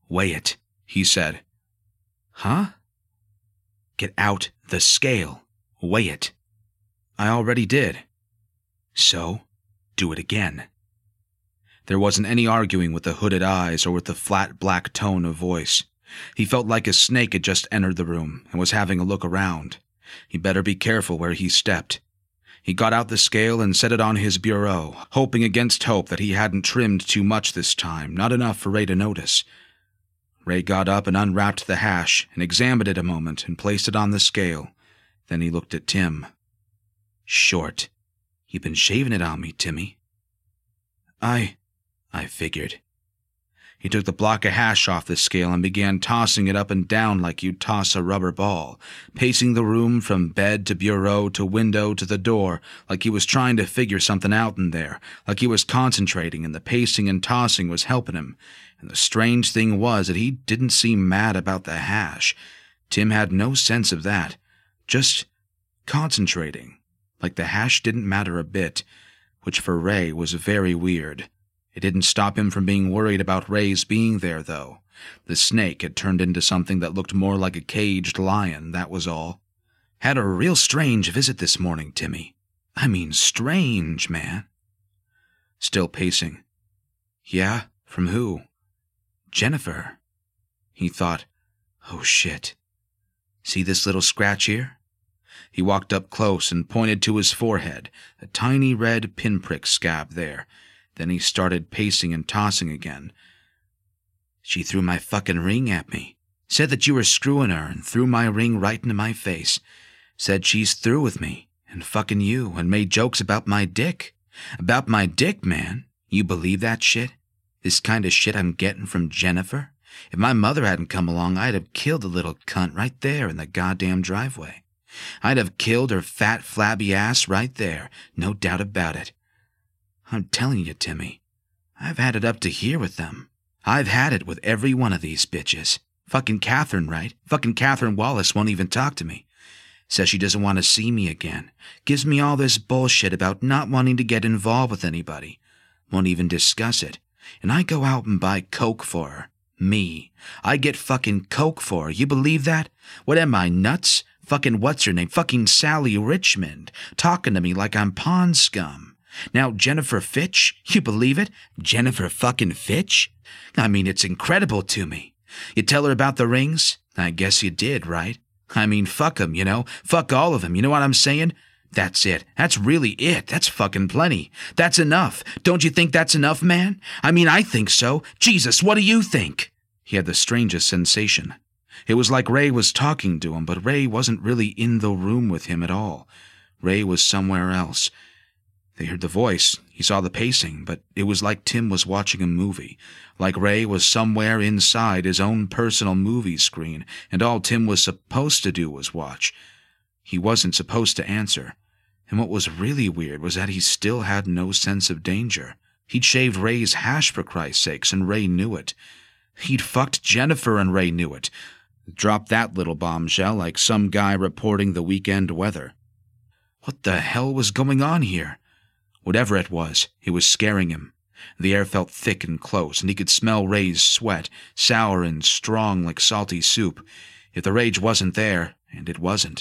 "Weigh it," he said. "Huh?" "Get out the scale. Weigh it." "I already did." "So, do it again." There wasn't any arguing with the hooded eyes or with the flat black tone of voice. He felt like a snake had just entered the room and was having a look around. He better be careful where he stepped. He got out the scale and set it on his bureau, hoping against hope that he hadn't trimmed too much this time, not enough for Ray to notice. Ray got up and unwrapped the hash and examined it a moment and placed it on the scale. Then he looked at Tim. "Short. You've been shaving it on me, Timmy." I figured. He took the block of hash off the scale and began tossing it up and down like you'd toss a rubber ball, pacing the room from bed to bureau to window to the door, like he was trying to figure something out in there, like he was concentrating and the pacing and tossing was helping him. And the strange thing was that he didn't seem mad about the hash. Tim had no sense of that. Just concentrating, like the hash didn't matter a bit, which for Ray was very weird. It didn't stop him from being worried about Ray's being there, though. The snake had turned into something that looked more like a caged lion, that was all. "Had a real strange visit this morning, Timmy. I mean strange, man." Still pacing. "Yeah? From who?" "Jennifer." He thought, "Oh shit. See this little scratch here?" He walked up close and pointed to his forehead, a tiny red pinprick scab there. Then he started pacing and tossing again. "She threw my fucking ring at me. Said that you were screwing her and threw my ring right into my face. Said she's through with me and fucking you and made jokes about my dick. About my dick, man. You believe that shit? This kind of shit I'm getting from Jennifer? If my mother hadn't come along, I'd have killed the little cunt right there in the goddamn driveway. I'd have killed her fat, flabby ass right there, no doubt about it. I'm telling you, Timmy, I've had it up to here with them. I've had it with every one of these bitches. Fucking Catherine, right? Fucking Catherine Wallace won't even talk to me. Says she doesn't want to see me again. Gives me all this bullshit about not wanting to get involved with anybody. Won't even discuss it. And I go out and buy coke for her. Me. I get fucking coke for her. You believe that? What am I, nuts? Fucking what's her name? Fucking Sally Richmond. Talking to me like I'm pond scum. Now, Jennifer Fitch, you believe it? Jennifer fucking Fitch? I mean, it's incredible to me. You tell her about the rings? I guess you did, right? I mean, fuck 'em, you know? Fuck all of them, you know what I'm saying? That's it. That's really it. That's fucking plenty. That's enough. Don't you think that's enough, man? I mean, I think so. Jesus, what do you think? He had the strangest sensation. It was like Ray was talking to him, but Ray wasn't really in the room with him at all. Ray was somewhere else. They heard the voice, he saw the pacing, but it was like Tim was watching a movie, like Ray was somewhere inside his own personal movie screen, and all Tim was supposed to do was watch. He wasn't supposed to answer, and what was really weird was that he still had no sense of danger. He'd shaved Ray's hash for Christ's sakes, and Ray knew it. He'd fucked Jennifer, and Ray knew it. Dropped that little bombshell like some guy reporting the weekend weather. What the hell was going on here? Whatever it was scaring him. The air felt thick and close, and he could smell Ray's sweat, sour and strong like salty soup. If the rage wasn't there, and it wasn't,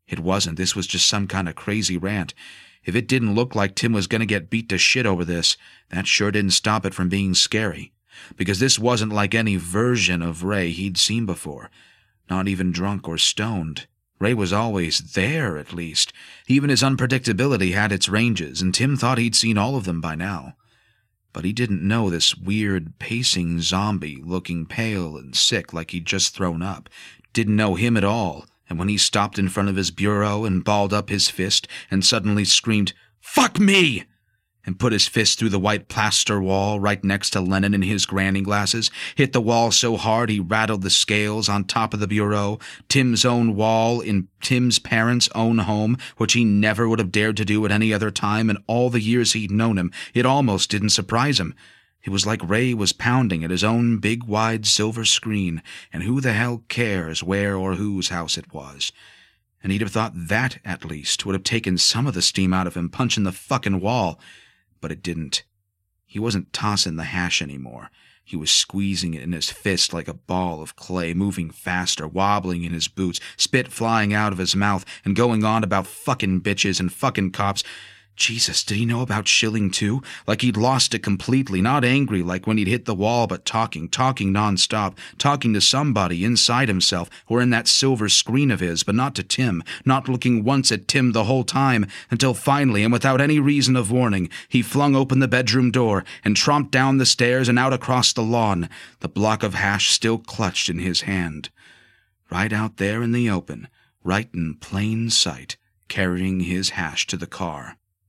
this was just some kind of crazy rant. If it didn't look like Tim was going to get beat to shit over this, that sure didn't stop it from being scary. Because this wasn't like any version of Ray he'd seen before. Not even drunk or stoned. Ray was always there, at least. Even his unpredictability had its ranges, and Tim thought he'd seen all of them by now. But he didn't know this weird, pacing zombie, looking pale and sick like he'd just thrown up. Didn't know him at all, and when he stopped in front of his bureau and balled up his fist and suddenly screamed, "Fuck me!" and put his fist through the white plaster wall right next to Lennon and his granny glasses, hit the wall so hard he rattled the scales on top of the bureau, Tim's own wall in Tim's parents' own home, which he never would have dared to do at any other time in all the years he'd known him. It almost didn't surprise him. It was like Ray was pounding at his own big, wide silver screen, and who the hell cares where or whose house it was? And he'd have thought that, at least, would have taken some of the steam out of him punching the fucking wall. But it didn't. He wasn't tossing the hash anymore. He was squeezing it in his fist like a ball of clay, moving faster, wobbling in his boots, spit flying out of his mouth, and going on about fucking bitches and fucking cops. Jesus, did he know about shilling too? Like he'd lost it completely, not angry like when he'd hit the wall, but talking nonstop, talking to somebody inside himself or in that silver screen of his, but not to Tim, not looking once at Tim the whole time, until finally, and without any reason of warning, he flung open the bedroom door and tromped down the stairs and out across the lawn, the block of hash still clutched in his hand. Right out there in the open, right in plain sight, carrying his hash to the car.